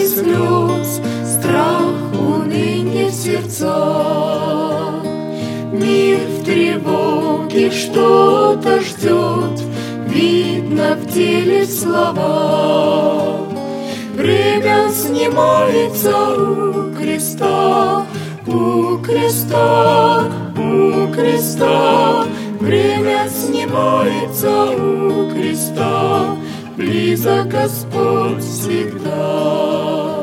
слез, страх, уныние в сердцах. Мир в тревоге что-то ждет, видно в деле слова. Время снимается у креста, у креста, у креста. Время снимается у креста, близок Господь всегда.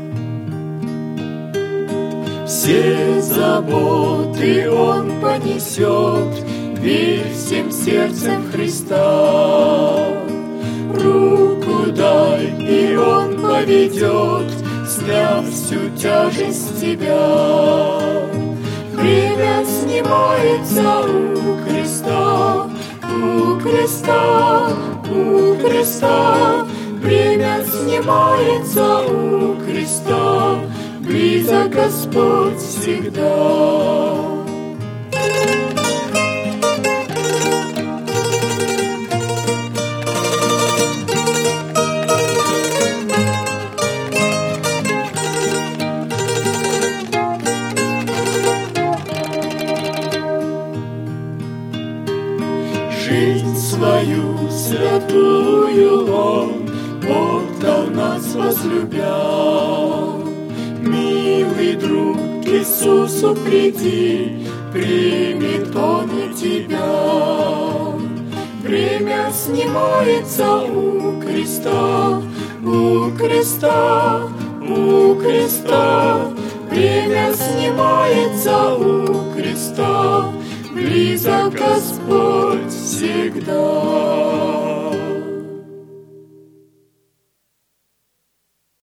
Все заботы Он понесет, верь всем сердцем в Христа. Руку дай, и Он поведет, сняв всю тяжесть с тебя. Время снимается у креста, у креста, у креста. Время снимается у креста, близок Господь всегда. Жизнь свою святую Он отдал нас возлюбя. Милый друг, к Иисусу приди, примет Он и тебя. Время снимается у креста, у креста, у креста. Время снимается у креста, близок Господь всегда.